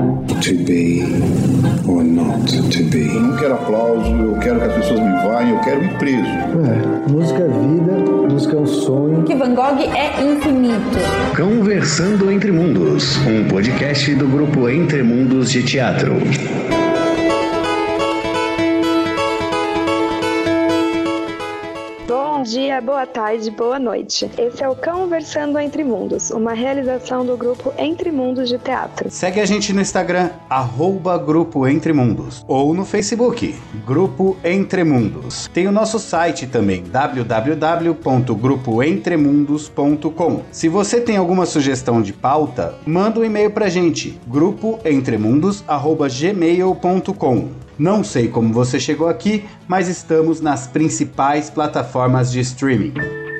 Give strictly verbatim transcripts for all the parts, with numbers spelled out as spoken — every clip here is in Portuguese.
To be or not to be. Eu não quero aplauso, eu quero que as pessoas me vaiam, eu quero ir preso. É, música é vida, música é um sonho. Que Van Gogh é infinito. Conversando Entre Mundos, um podcast do grupo Entre Mundos de Teatro. Bom dia, boa tarde, boa noite. Esse é o Conversando Entre Mundos, uma realização do grupo Entre Mundos de Teatro. Segue a gente no Instagram, arroba Grupo Entre Mundos, ou no Facebook, Grupo Entre Mundos. Tem o nosso site também, w w w ponto grupo entre mundos ponto com. Se você tem alguma sugestão de pauta, manda um e-mail pra gente, grupo entre mundos arroba gmail ponto com. Não sei como você chegou aqui, mas estamos nas principais plataformas de streaming.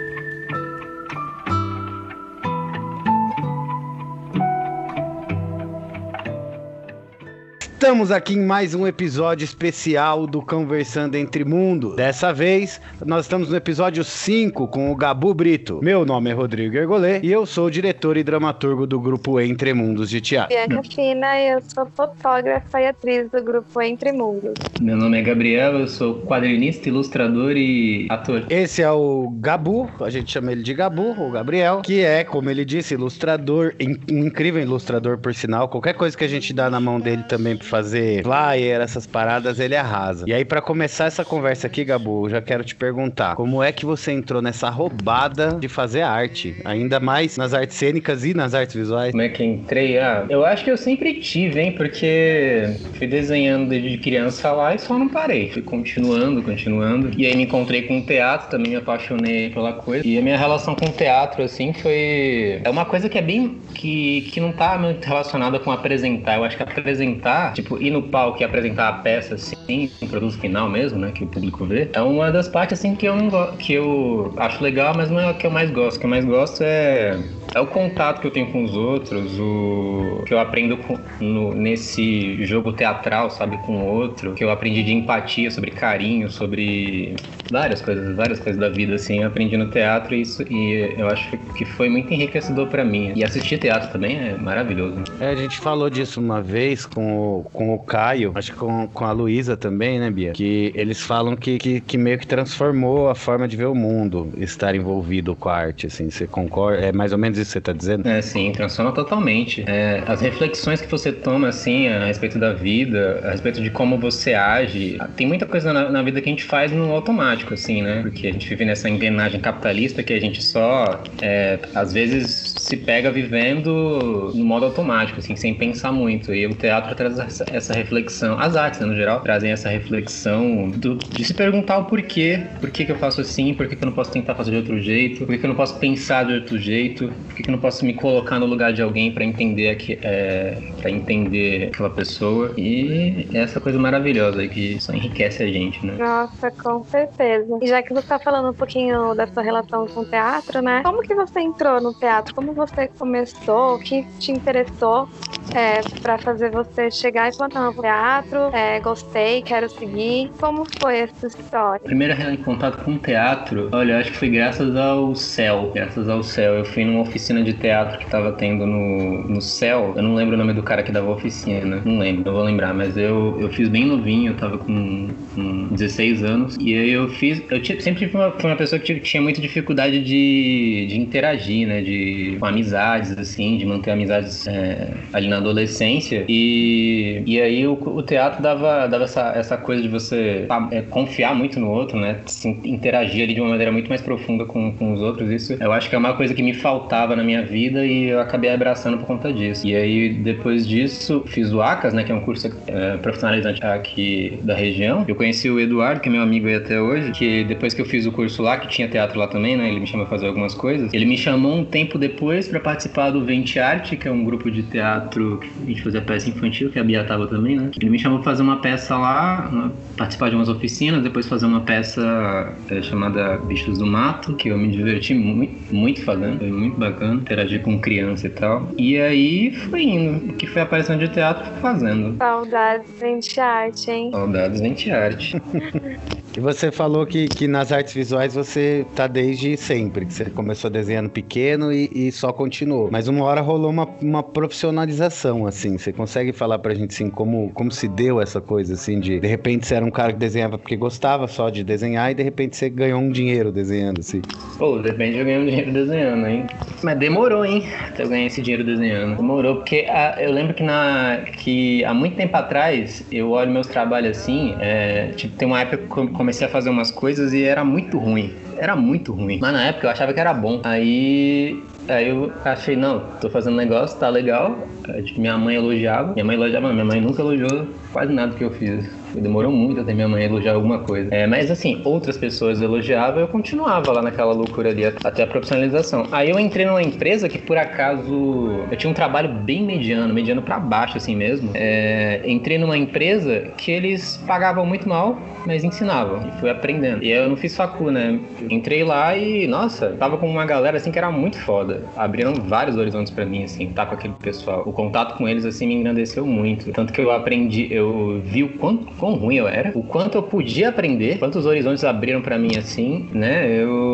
Estamos aqui em mais um episódio especial do Conversando Entre Mundos. Dessa vez, nós estamos no episódio cinco com o Gabu Brito. Meu nome é Rodrigo Ergolê e eu sou o diretor e dramaturgo do grupo Entre Mundos de Teatro. Bianca Fina e eu sou fotógrafa e atriz do grupo Entre Mundos. Meu nome é Gabriel, eu sou quadrinista, ilustrador e ator. Esse é o Gabu, a gente chama ele de Gabu, o Gabriel, que é, como ele disse, ilustrador, um incrível ilustrador por sinal. Qualquer coisa que a gente dá na mão dele também pra fazer flyer, essas paradas, ele arrasa. E aí, pra começar essa conversa aqui, Gabu, eu já quero te perguntar, como é que você entrou nessa roubada de fazer arte? Ainda mais nas artes cênicas e nas artes visuais? Como é que entrei? Ah, eu acho que eu sempre tive, hein, porque fui desenhando desde criança lá e só não parei. Fui continuando, continuando. E aí me encontrei com o teatro, também me apaixonei pela coisa. E a minha relação com o teatro, assim, foi... É uma coisa que é bem... Que, que não tá muito relacionada com apresentar. Eu acho que apresentar, tipo, ir no palco e apresentar a peça, assim, um produto final mesmo, né, que o público vê, é uma das partes, assim, que eu, não go- que eu acho legal, mas não é o que eu mais gosto. O que eu mais gosto é... É o contato que eu tenho com os outros, o que eu aprendo com, no, nesse jogo teatral, sabe, com o outro, que eu aprendi de empatia, sobre carinho, sobre várias coisas, várias coisas da vida, assim, eu aprendi no teatro e, isso, e eu acho que foi muito enriquecedor pra mim. E assistir teatro também é maravilhoso. É, a gente falou disso uma vez com o, com o Caio, acho que com, com a Luísa também, né, Bia? Que eles falam que, que, que meio que transformou a forma de ver o mundo, estar envolvido com a arte, assim, você concorda? É mais ou menos isso que você tá dizendo? É, sim, transforma totalmente. É, as reflexões que você toma, assim, a respeito da vida, a respeito de como você age, tem muita coisa na, na vida que a gente faz no automático, assim, né? Porque a gente vive nessa engrenagem capitalista que a gente só, é, às vezes, se pega vivendo no modo automático, assim, sem pensar muito. E o teatro traz essa, essa reflexão, as artes, né, no geral, trazem essa reflexão do, de se perguntar o porquê, por que que eu faço assim, por que que eu não posso tentar fazer de outro jeito, por que que eu não posso pensar de outro jeito, por que que eu não posso me colocar no lugar de alguém pra entender, aqui, é, pra entender aquela pessoa. E é essa coisa maravilhosa aí que só enriquece a gente, né? Nossa, com certeza. E já que você tá falando um pouquinho da sua relação com o teatro, né? Como que você entrou no teatro? Como você começou? O que te interessou é, pra fazer você chegar e falar, não, teatro, é, gostei, quero seguir? Como foi essa história? Primeiro em contato com o teatro, olha, eu acho que foi graças ao céu. Graças ao céu. Eu fui numa oficina de teatro que tava tendo no, no céu. Eu não lembro o nome do cara que dava a oficina. Não lembro, não vou lembrar. Mas eu, eu fiz bem novinho, eu tava com, com dezesseis anos. E aí eu fiz... Eu tive, sempre fui uma, fui uma pessoa que tive, tinha muita dificuldade de, de interagir, né? De, com amizades, assim, de manter amizades é, ali na adolescência. E, e aí o, o teatro dava, dava essa, essa coisa de você é, confiar muito no outro, né? Se interagir ali de uma maneira muito mais profunda com, com os outros. Isso eu acho que é uma coisa que me faltava na minha vida e eu acabei abraçando por conta disso. E aí, depois disso, fiz o ACAS, né? Que é um curso é, profissionalizante aqui da região. Eu conheci o Eduardo, que é meu amigo aí até hoje, que depois que eu fiz o curso lá, que tinha teatro lá também, né? Ele me chamou pra fazer algumas coisas. Ele me chamou um tempo depois pra participar do Vente Arte, que é um grupo de teatro que a gente fazia peça infantil, que a Bia tava também, né? Ele me chamou pra fazer uma peça lá, uma, participar de umas oficinas, depois fazer uma peça é, chamada Bichos do Mato, que eu me diverti muito, muito fazendo. Foi muito bacana, interagir com criança e tal. E aí foi indo. O que foi aparecendo de teatro, fui fazendo. Saudades Vente Arte, hein? Saudades Vente Arte. E você falou que, que nas artes visuais você tá desde sempre, que você começou desenhando pequeno e, e só continuou. Mas uma hora rolou uma, uma profissionalização, assim. Você consegue falar pra gente, assim, como, como se deu essa coisa, assim, de de repente você era um cara que desenhava porque gostava só de desenhar e de repente você ganhou um dinheiro desenhando, assim? Pô, de repente eu ganhei um dinheiro desenhando, hein? Mas demorou, hein? Até eu ganhar esse dinheiro desenhando. Demorou, porque a, eu lembro que, na, que há muito tempo atrás eu olho meus trabalhos assim, é, tipo, tem uma época que eu comecei a fazer umas coisas e era muito ruim. Era muito ruim. Mas na época eu achava que era bom. Aí, aí eu achei, não, tô fazendo negócio, tá legal. Aí, tipo, minha mãe elogiava. Minha mãe elogiava, minha mãe nunca elogiou quase nada que eu fiz. Demorou muito até minha mãe elogiar alguma coisa. É, mas assim, outras pessoas elogiavam e eu continuava lá naquela loucura ali até a profissionalização. Aí eu entrei numa empresa que por acaso eu tinha um trabalho bem mediano, mediano pra baixo assim mesmo. É, entrei numa empresa que eles pagavam muito mal, mas ensinavam. E fui aprendendo. E eu não fiz facu, né? Entrei lá e, nossa, tava com uma galera assim que era muito foda. Abriram vários horizontes pra mim, assim, tá com aquele pessoal. O contato com eles, assim, me engrandeceu muito. Tanto que eu aprendi, eu vi o quanto quão ruim eu era, o quanto eu podia aprender, quantos horizontes abriram pra mim, assim, né?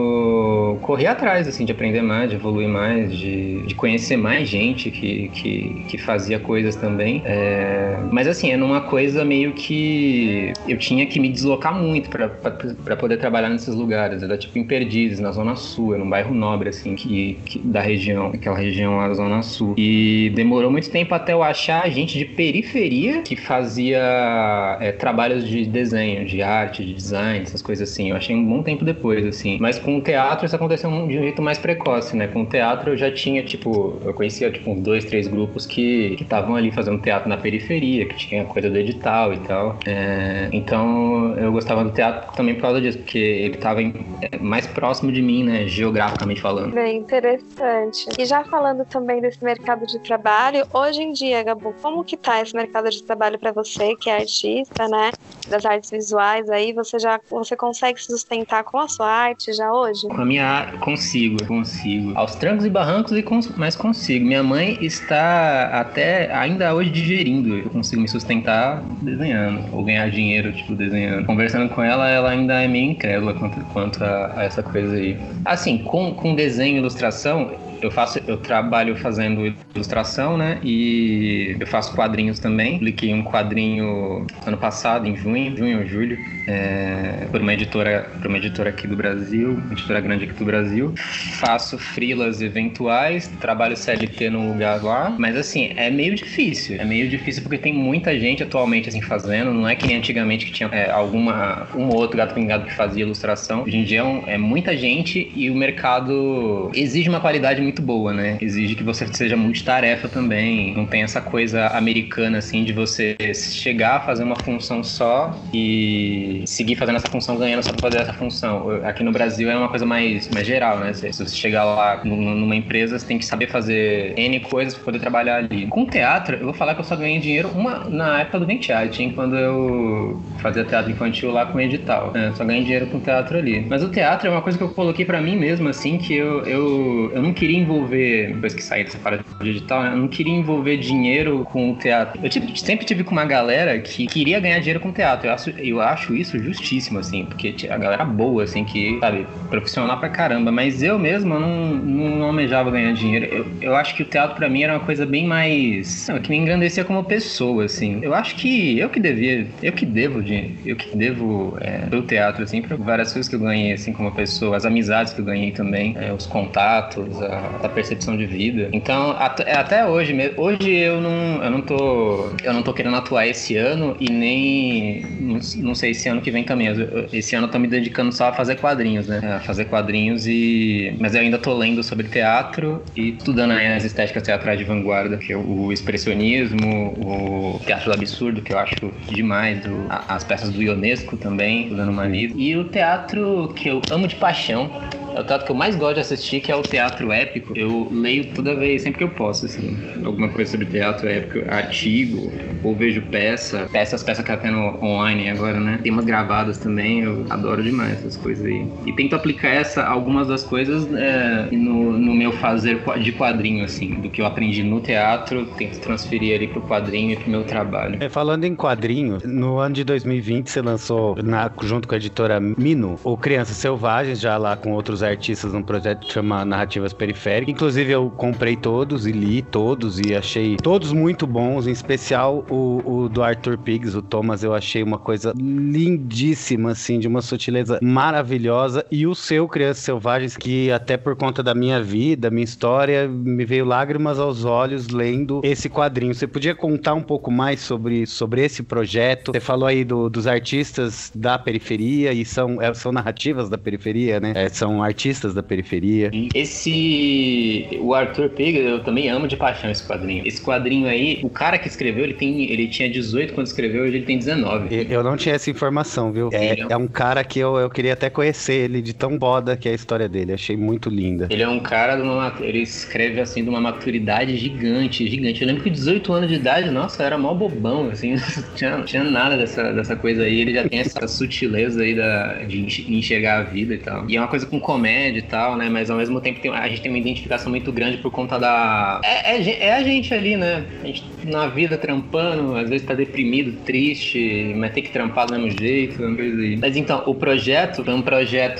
Eu corri atrás, assim, de aprender mais, de evoluir mais, de, de conhecer mais gente que, que, que fazia coisas também. É... Mas, assim, é numa coisa meio que eu tinha que me deslocar muito pra, pra, pra poder trabalhar nesses lugares. Era tipo em Perdizes, na Zona Sul, num bairro nobre, assim, que, que, da região, aquela região lá da Zona Sul. E demorou muito tempo até eu achar gente de periferia que fazia é, trabalhos de desenho, de arte, de design, essas coisas assim. Eu achei um bom tempo depois, assim. Mas com o teatro isso aconteceu de um jeito mais precoce, né? Com o teatro eu já tinha, tipo, eu conhecia, tipo, uns dois, três grupos que estavam ali fazendo teatro na periferia, que tinha coisa do edital e tal. É, então eu gostava do teatro também por causa disso, porque ele estava mais próximo de mim, né? Geograficamente falando. Bem interessante. E já falando também desse mercado de trabalho, hoje em dia, Gabu, como que tá esse mercado de trabalho para você, que é artista, né, das artes visuais, aí você já você consegue se sustentar com a sua arte já hoje? Com a minha arte, consigo, consigo. Aos trancos e barrancos, e cons- mas consigo. Minha mãe está até ainda hoje digerindo. Eu consigo me sustentar desenhando, ou ganhar dinheiro, tipo, desenhando. Conversando com ela, ela ainda é meio incrédula quanto, quanto a, a essa coisa aí. Assim, com, com desenho e ilustração, Eu faço, eu trabalho fazendo ilustração, né? E eu faço quadrinhos também. Publiquei um quadrinho ano passado, em junho, junho ou julho, é, por uma editora, por uma editora aqui do Brasil, uma editora grande aqui do Brasil. Faço freelas eventuais, trabalho C L T num lugar lá, mas assim, é meio difícil. É meio difícil porque tem muita gente atualmente assim fazendo. Não é que nem antigamente que tinha é, alguma, um ou outro gato pingado que fazia ilustração. Hoje em dia é, um, é muita gente e o mercado exige uma qualidade muito boa, né? Exige que você seja multitarefa também. Não tem essa coisa americana, assim, de você chegar a fazer uma função só e seguir fazendo essa função ganhando só pra fazer essa função. Aqui no Brasil é uma coisa mais, mais geral, né? Se você chegar lá numa empresa, você tem que saber fazer N coisas pra poder trabalhar ali. Com teatro, eu vou falar que eu só ganhei dinheiro uma, na época do Ventiarte, quando eu fazia teatro infantil lá com o edital. Eu só ganhei dinheiro com teatro ali. Mas o teatro é uma coisa que eu coloquei pra mim mesmo, assim, que eu, eu, eu não queria envolver, depois que saí dessa parada digital, eu não queria envolver dinheiro com o teatro. Eu tive, sempre tive com uma galera que queria ganhar dinheiro com teatro. Eu acho, eu acho isso justíssimo, assim, porque a galera boa, assim, que, sabe, profissional pra caramba, mas eu mesmo eu não, não almejava ganhar dinheiro. Eu, eu acho que o teatro pra mim era uma coisa bem mais, não, que me engrandecia como pessoa, assim. Eu acho que eu que devia, eu que devo, eu que devo é, pelo teatro, assim, pra várias coisas que eu ganhei, assim, como pessoa, as amizades que eu ganhei também, é, os contatos, a da percepção de vida. Então, até, até hoje, hoje eu não, eu não tô, eu não tô querendo atuar esse ano e nem, não, não sei, esse ano que vem também. Esse ano eu tô me dedicando só a fazer quadrinhos, né? A fazer quadrinhos e, mas eu ainda tô lendo sobre teatro e estudando aí as estéticas teatrais de vanguarda, que é o expressionismo, o teatro do absurdo, que eu acho demais, do, as peças do Ionesco também, tô dando uma lida. E o teatro que eu amo de paixão é o teatro que eu mais gosto de assistir, que é o teatro épico. Eu leio toda vez, sempre que eu posso, assim, alguma coisa sobre teatro épico, artigo, ou vejo peça, peças, peças que tá tendo online agora, né? Tem umas gravadas também, eu adoro demais essas coisas aí. E tento aplicar essa, algumas das coisas é, no, no meu fazer de quadrinho, assim, do que eu aprendi no teatro, tento transferir ali pro quadrinho e pro meu trabalho. É, falando em quadrinho, no ano de dois mil e vinte você lançou, na, junto com a editora Mino, o Crianças Selvagens, já lá com outros artistas, num projeto que chama Narrativas Periféricas. Inclusive eu comprei todos e li todos e achei todos muito bons, em especial o, o do Arthur Piggs, o Thomas, eu achei uma coisa lindíssima, assim, de uma sutileza maravilhosa. E o seu Crianças Selvagens, que até por conta da minha vida, minha história, me veio lágrimas aos olhos lendo esse quadrinho. Você podia contar um pouco mais sobre, sobre esse projeto? Você falou aí do, dos artistas da periferia, e são, são narrativas da periferia, né? É, são artistas da periferia. Esse... O Arthur Piggs, eu também amo de paixão esse quadrinho. Esse quadrinho aí, o cara que escreveu, ele, tem, ele tinha dezoito quando escreveu, hoje ele tem dezenove. Eu, eu não tinha essa informação, viu? É, é um cara que eu, eu queria até conhecer ele, de tão boda que é a história dele. Achei muito linda. Ele é um cara, de uma, ele escreve assim de uma maturidade gigante, gigante. Eu lembro que dezoito anos de idade, nossa, era mó bobão, assim, não tinha, não tinha nada dessa, dessa coisa aí. Ele já tem essa sutileza aí da, de enxergar a vida e tal. E é uma coisa com comédia e tal, né? Mas ao mesmo tempo tem, a gente tem uma identificação muito grande por conta da... É, é, é a gente ali, né? A gente na vida trampando, às vezes tá deprimido, triste, mas tem que trampar do mesmo jeito, uma coisa aí. Mas então, o projeto foi um projeto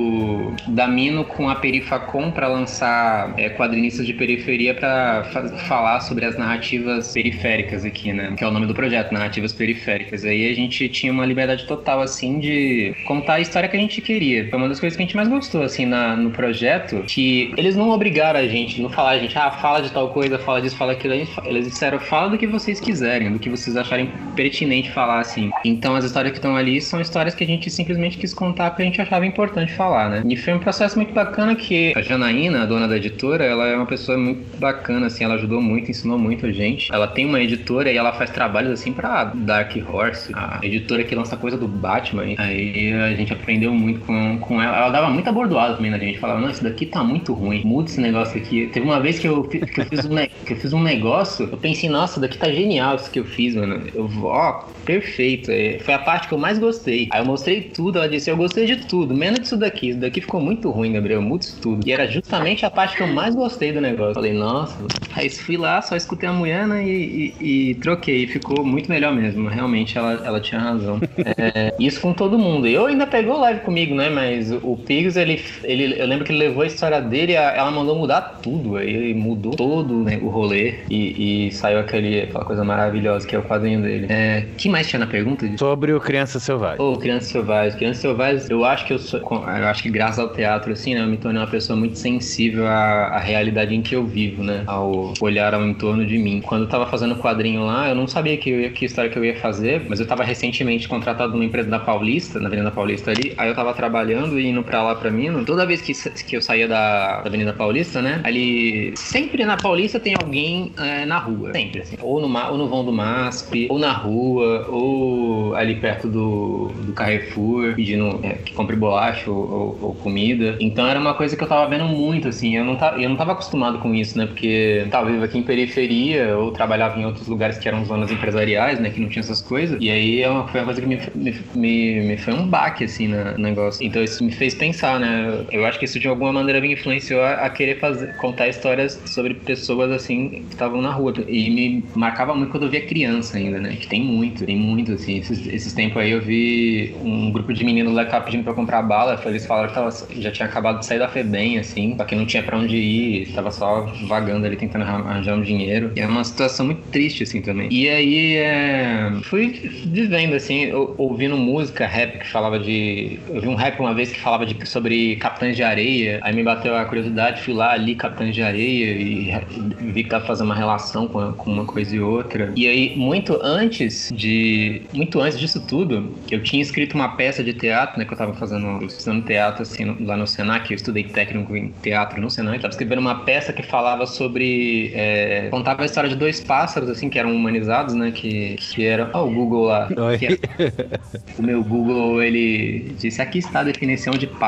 do da Mino com a Perifacom pra lançar é, quadrinistas de periferia pra fa- falar sobre as narrativas periféricas aqui, né? Que é o nome do projeto, Narrativas Periféricas. Aí a gente tinha uma liberdade total, assim, de contar a história que a gente queria. Foi uma das coisas que a gente mais gostou, assim, na, no projeto, que eles não obrigaram a gente, não falaram a gente, ah, fala de tal coisa, fala disso, fala aquilo. Eles disseram, fala do que vocês quiserem, do que vocês acharem pertinente falar, assim. Então as histórias que estão ali são histórias que a gente simplesmente quis contar porque a gente achava importante falar, né? E foi um processo muito bacana que a Janaína, a dona da editora, ela é uma pessoa muito bacana, assim, ela ajudou muito, ensinou muito a gente. Ela tem uma editora e ela faz trabalhos, assim, pra Dark Horse, a editora que lança coisa do Batman. Aí a gente aprendeu muito com, com ela. Ela dava muita bordoada também na gente, falava, não, isso daqui tá muito ruim, muda esse negócio aqui. Teve uma vez que eu, que eu, fiz, um, que eu fiz um negócio, eu pensei, nossa, isso daqui tá genial isso que eu fiz, mano. Eu, ó, perfeito. Foi a parte que eu mais gostei. Aí eu mostrei tudo, ela disse, eu gostei de tudo, menos disso daqui. Isso daqui ficou muito ruim, Gabriel, muda isso tudo. E era justamente a parte que eu mais gostei do negócio. Falei, nossa. Aí fui lá, só escutei a mulher, né, e, e, e troquei. E ficou muito melhor mesmo. Realmente, ela, ela tinha razão. É, isso com todo mundo. Eu ainda pegou live comigo, né, mas o Piggs, ele, ele, eu lembro que ele levou a história dele, ela mandou mudar tudo. Aí ele mudou todo, né, o rolê e, e saiu aquele, aquela coisa maravilhosa que é o quadrinho dele. É, que mais tinha na pergunta? Sobre o Crianças Selvagens. Ô, oh, Crianças Selvagens. Crianças Selvagens, eu acho que eu sou, eu acho que graças ao teatro, assim, né, eu me tornei uma pessoa muito sensível à, à realidade em que eu vivo, né, ao olhar ao entorno de mim. Quando eu tava fazendo o quadrinho lá, eu não sabia que, eu ia, que história que eu ia fazer, mas eu tava recentemente contratado numa empresa da Paulista, na Avenida Paulista ali, aí eu tava trabalhando e indo pra lá pra Minas. Toda vez que, que eu saía da, da Avenida Paulista, né, ali, sempre na Paulista tem alguém é, na rua, sempre, assim, ou no, ou no vão do M A S P, ou na rua, ou ali perto do, do Carrefour, pedindo é, que compre bolacha ou, ou, ou comida. Então era uma coisa que eu tava vendo muito, assim, eu não, tava, eu não tava acostumado com isso, né, porque eu tava vivo aqui em periferia, ou trabalhava em outros lugares que eram zonas empresariais, né, que não tinha essas coisas, e aí é uma, foi uma coisa que me, me, me, me foi um baque, assim, no negócio. Então isso me fez pensar, né, eu acho que isso de alguma maneira me influenciou a, a querer fazer, contar histórias sobre pessoas, assim, que estavam na rua, e me marcava muito quando eu via criança ainda, né, que tem muito, tem muito, assim, esses, esses tempos aí eu vi um grupo de meninos lá que tava pedindo pra comprar bala, eles falaram que tava, já tinha acabado de sair da FEBEM, assim, só que não tinha pra onde ir, tava só vagando ali, tentando arranjar um dinheiro, e é uma situação muito triste, assim, também. E aí, é... fui vivendo, assim, ouvindo música, rap que falava de... Eu vi um rap uma vez que falava de... sobre Capitães de Areia, aí me bateu a curiosidade, fui lá, li Capitães de Areia e vi que tava fazendo uma relação com, com uma coisa e outra. E aí, muito antes de... Muito antes disso tudo, eu tinha escrito uma peça de teatro, né, que eu tava fazendo, estudando teatro, assim, lá no Senac, eu estudei técnico em teatro no Senac, eu tava escrevendo uma peça que falava sobre... É, contava a história de dois pássaros, assim, que eram humanizados, né, que, que eram... Ó, oh, o Google lá. Oi. Que era, o meu Google, ele disse, aqui está a definição de pássaros.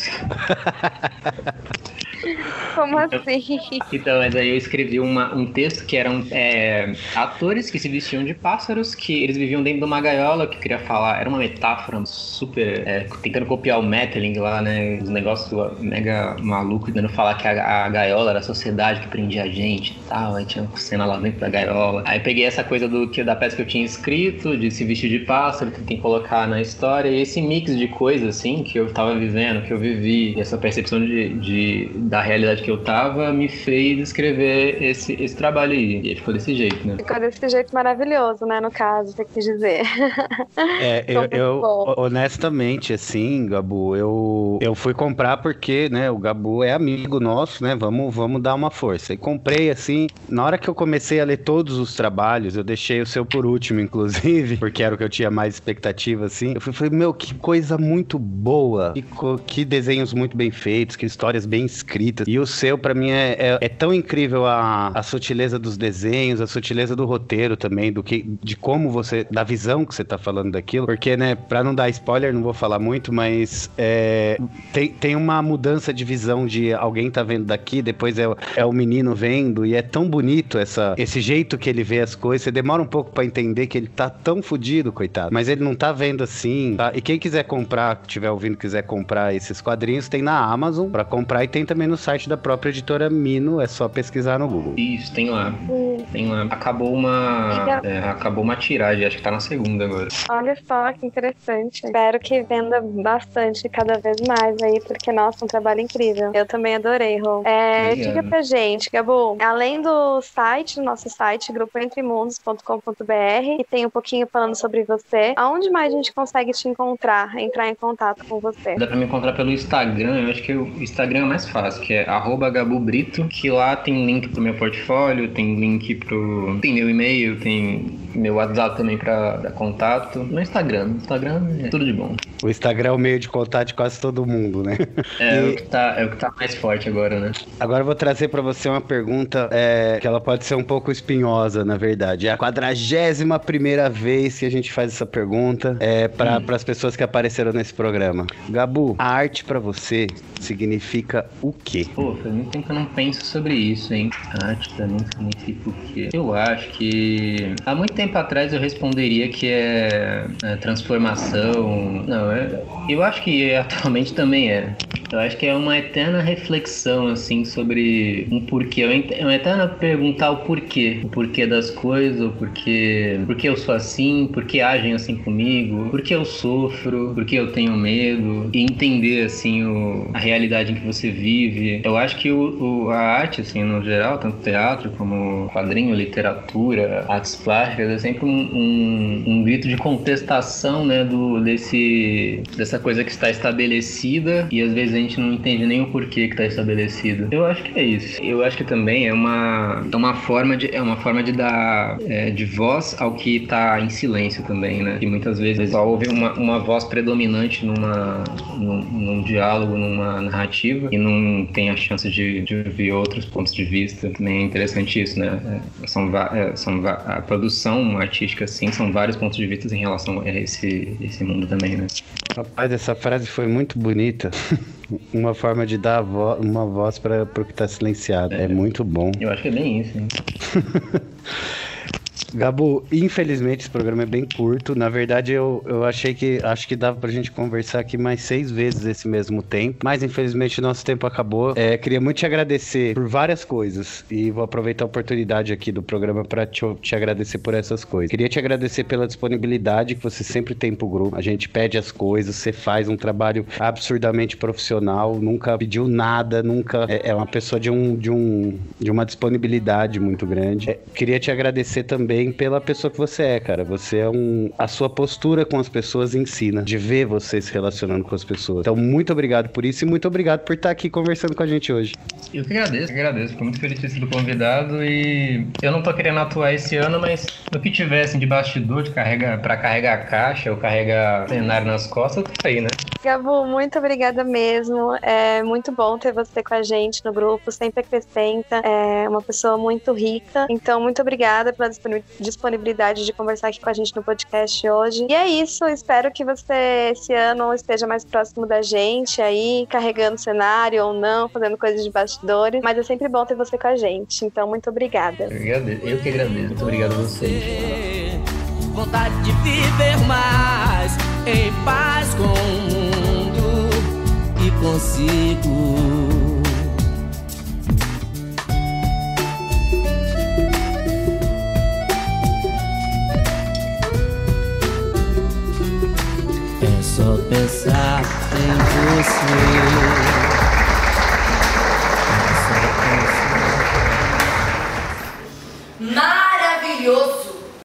Deus. Como assim? Então, mas aí eu escrevi uma, um texto que eram é, atores que se vestiam de pássaros, que eles viviam dentro de uma gaiola, que eu queria falar, era uma metáfora super, é, tentando copiar o Metteling lá, né, os negócios mega malucos, tentando falar que a, a gaiola era a sociedade que prendia a gente e tal, aí tinha uma cena lá dentro da gaiola. Aí peguei essa coisa do, que, da peça que eu tinha escrito, de se vestir de pássaro, tentei colocar na história, e esse mix de coisas, assim, que eu tava vivendo, que eu vivi, e essa percepção de, de, da realidade que eu tava, me fez escrever esse, esse trabalho aí. E aí ficou desse jeito, né? Ficou desse jeito maravilhoso, né, no caso, você quis dizer. É, eu, eu honestamente, assim, Gabu, eu, eu fui comprar porque, né, o Gabu é amigo nosso, né, vamos, vamos dar uma força. E comprei, assim, na hora que eu comecei a ler todos os trabalhos, eu deixei o seu por último, inclusive, porque era o que eu tinha mais expectativa, assim. Eu falei, meu, que coisa muito boa, que, que desenhos muito bem feitos, que histórias bem escritas. E o seu, pra mim, é, é, é tão incrível a, a sutileza dos desenhos, a sutileza do roteiro também, do que, de como você, da visão que você tá falando daquilo, porque, né, pra não dar spoiler, não vou falar muito, mas é, tem, tem uma mudança de visão de alguém tá vendo daqui, depois é, é o menino vendo, e é tão bonito essa, esse jeito que ele vê as coisas, você demora um pouco pra entender que ele tá tão fudido, coitado, mas ele não tá vendo assim, tá? E quem quiser comprar, tiver ouvindo, quiser comprar esses quadrinhos, tem na Amazon pra comprar e tem também no site da própria editora Mino, é só pesquisar no Google. Isso, tem lá. Tem lá. Acabou uma. É, acabou uma tiragem, acho que tá na segunda agora. Olha só que interessante. Espero que venda bastante cada vez mais aí, porque, nossa, um trabalho incrível. Eu também adorei, Rô. É, diga pra gente, Gabu, além do site, do nosso site, grupo entre mundos ponto com ponto b r, que tem um pouquinho falando sobre você, aonde mais a gente consegue te encontrar, entrar em contato com você? Dá pra me encontrar pelo Instagram, eu acho que o Instagram é mais fácil, que é arroba Gabu Brito, que lá tem link pro meu portfólio, tem link pro... tem meu e-mail, tem meu WhatsApp também pra dar contato. No Instagram, no Instagram é tudo de bom. O Instagram é o meio de contato de quase todo mundo, né? É, e... o que tá, é o que tá mais forte agora, né? Agora eu vou trazer pra você uma pergunta é, que ela pode ser um pouco espinhosa, na verdade. É a quadragésima primeira vez que a gente faz essa pergunta é, para hum. as pessoas que apareceram nesse programa. Gabu, a arte pra você significa o quê? Pô, faz muito tempo que eu não penso sobre isso, hein? A arte pra mim significa o quê? Eu acho que... há muito tempo atrás eu responderia que é, é transformação... Não, é... eu acho que atualmente também é. Eu acho que é uma eterna reflexão, assim, sobre um porquê. É uma eterna perguntar o porquê. O porquê das coisas, o porquê... Por que eu sou assim? Por que agem assim comigo? Por que eu sofro? Por que eu tenho medo? E entender, assim, o... a realidade em que você vive. Eu acho que o, o, a arte, assim, no geral, tanto teatro como quadrinho, literatura, artes plásticas, é sempre um, um, um grito de contestação, né, do, desse, dessa coisa que está estabelecida e às vezes a gente não entende nem o porquê que está estabelecido. Eu acho que é isso. Eu acho que também é uma, é uma forma de, é uma forma de dar é, de voz ao que está em silêncio também, né? E muitas vezes só houve uma, uma voz predominante numa, num, num diálogo, numa narrativa e não tem a chance de, de ouvir outros pontos de vista. Também é interessante isso, né? É, são, é, são, a produção artística, sim, são vários pontos de vista em relação a esse, esse mundo também, né? Rapaz, essa frase foi muito bonita. Uma forma de dar vo- uma voz para o que está silenciado. É. é muito bom. Eu acho que é bem isso, hein? Gabu, infelizmente esse programa é bem curto. Na verdade, eu, eu achei que acho que dava pra gente conversar aqui mais seis vezes esse mesmo tempo. Mas infelizmente o nosso tempo acabou. É, queria muito te agradecer por várias coisas. E vou aproveitar a oportunidade aqui do programa pra te, te agradecer por essas coisas. Queria te agradecer pela disponibilidade que você sempre tem pro grupo. A gente pede as coisas, você faz um trabalho absurdamente profissional, nunca pediu nada, nunca... É, é uma pessoa de, um, de, um, de uma disponibilidade muito grande. É, queria te agradecer também pela pessoa que você é, cara. Você é um... A sua postura com as pessoas ensina, de ver você se relacionando com as pessoas. Então, muito obrigado por isso e muito obrigado por estar aqui conversando com a gente hoje. Eu que agradeço, eu que agradeço. Fico muito feliz de ter sido convidado e eu não tô querendo atuar esse ano, mas no que tivesse de bastidor, de carrega, pra carregar a caixa ou carregar cenário nas costas, eu tô aí, né? Gabu, muito obrigada mesmo. É muito bom ter você com a gente no grupo, sempre acrescenta. É uma pessoa muito rica. Então, muito obrigada pela disponibilidade de conversar aqui com a gente no podcast hoje. E é isso, espero que você esse ano esteja mais próximo da gente aí, carregando cenário ou não, fazendo coisas de bastidores. Mas é sempre bom ter você com a gente. Então, muito obrigada. Eu que agradeço. Muito obrigado a vocês. Vontade de viver mais em paz com o mundo e consigo. É só pensar em você.